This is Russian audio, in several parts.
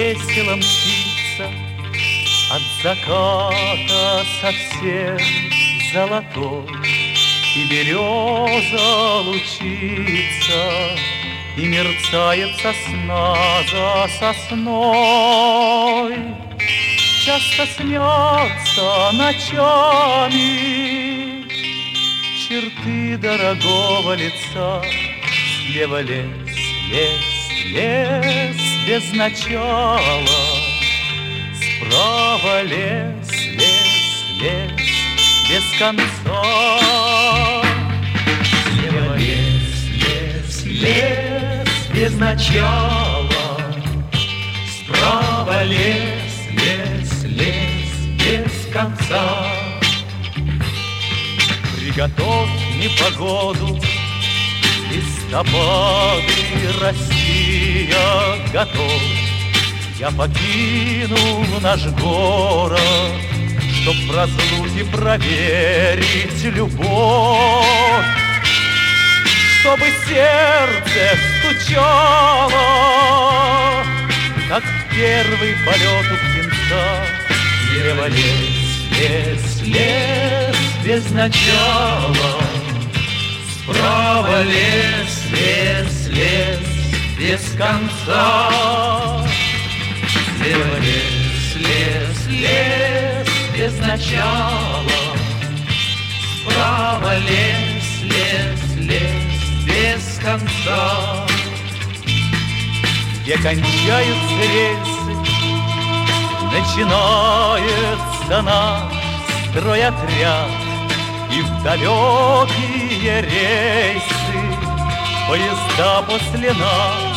весело мчится от заката совсем золотой, и береза лучится, и мерцает сосна за сосной. Часто снятся ночами черты дорогого лица. Слева лес, лес, лес без начала, справа лес, лес, лес без конца. Слева лес, лес, лес без начала, справа лес, лес, лес без конца. Приготовь непогоду, листопады, Россия, готов. Я покину наш город, чтоб в разлуке проверить любовь, чтобы сердце стучало, как первый полет у птенца. Слева лес, лес, лес без начала, справа лес, лес, лес без конца. Слева лес, лес, лес без начала, справа лес, лес, лес без конца. Где кончаются рельсы, начинается наш стройотряд, и в далекие рейсы поезда после нас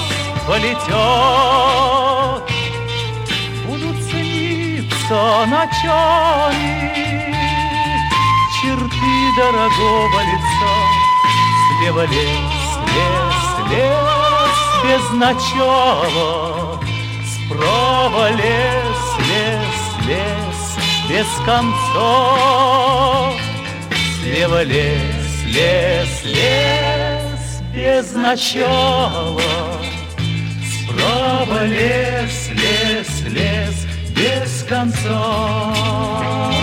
полетят. Будут сниться ночами черты дорогого лица. Слева лес, лес, лес без начала, справа лес, лес, лес без конца. Слева лес, лес, лес без начала, справа лес, лес, лес без конца.